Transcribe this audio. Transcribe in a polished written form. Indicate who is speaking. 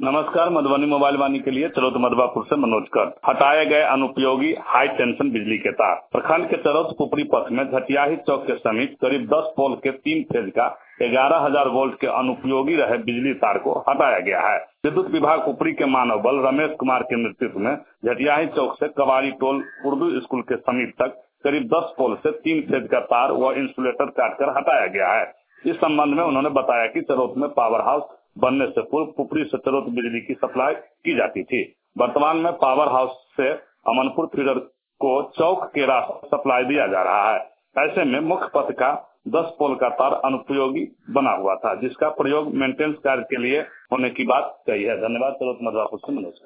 Speaker 1: नमस्कार। मधुबनी मोबाइल वाणी के लिए चरोत मधुबापुर से मनोज कर। हटाए गए अनुपयोगी हाई टेंशन बिजली के तार। प्रखंड के चरोत पुपरी पथ में झटियाही चौक के समीप करीब 10 पोल के 3 फेज का 11,000 वोल्ट के अनुपयोगी रहे बिजली तार को हटाया गया है। विद्युत विभाग पुपरी के मानव बल रमेश कुमार के नेतृत्व में झटियाही चौक से कबाड़ी टोल उर्दू स्कूल के समीप तक करीब 10 पोल से 3 फेज का तार व इंसुलेटर काटकर हटाया गया है। इस संबंध में उन्होंने बताया कि चरोत में पावर हाउस बनने से पूर्व पुपरी से चरोत बिजली की सप्लाई की जाती थी। वर्तमान में पावर हाउस से अमनपुर फीडर को चौक के रास्ते सप्लाई दिया जा रहा है। ऐसे में मुख्य पथ का 10 पोल का तार अनुपयोगी बना हुआ था, जिसका प्रयोग मेंटेनेंस कार्य के लिए होने की बात कही है। धन्यवाद। चरोत मधुबापुर से मनोज।